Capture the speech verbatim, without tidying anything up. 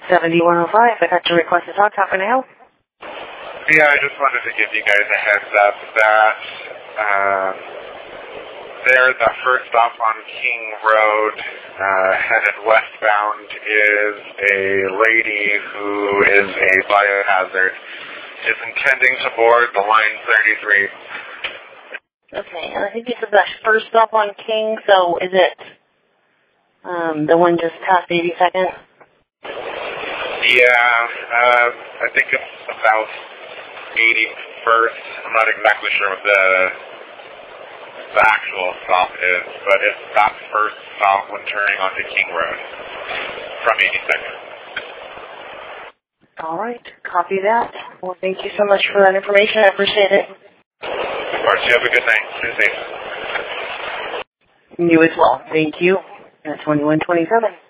seventy-one oh five, I got your request to talk. How can I help? Yeah, I just wanted to give you guys a heads up that uh, there, the first stop on King Road, uh, headed westbound, is a lady who is a biohazard, is intending to board the line thirty-three. Okay, and I think you said that first stop on King, so is it um, the one just past eighty-second? Yeah, uh, I think it's about eighty-first. I'm not exactly sure what the the actual stop is, but it's that first stop when turning onto King Road from eighty-second. All right, copy that. Well, thank you so much for that information. I appreciate it. Of course, you have a good night. Stay safe. You as well. Thank you. At twenty-one twenty-seven.